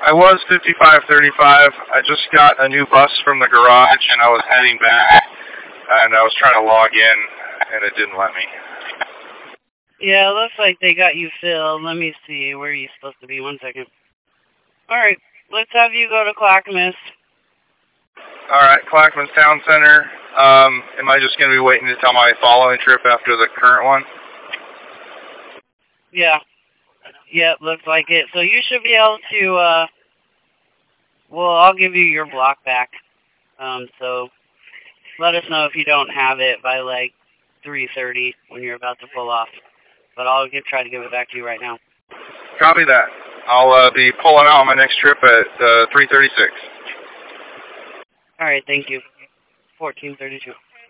I was 5535. I just got a new bus from the garage, and I was heading back, and I was trying to log in, and it didn't let me. Yeah, it looks like they got you filled. Let me see. Where are you supposed to be? 1 second. All right. Let's have you go to Clackamas. All right, Clackamas Town Center. Am I just going to be waiting until my following trip after the current one? Yeah. Yep, looks like it. So you should be able to, well, I'll give you your block back. So let us know if you don't have it by like 3:30 when you're about to pull off. But I'll try to give it back to you right now. Copy that. I'll be pulling out on my next trip at 3:36. All right, thank you. 14:32.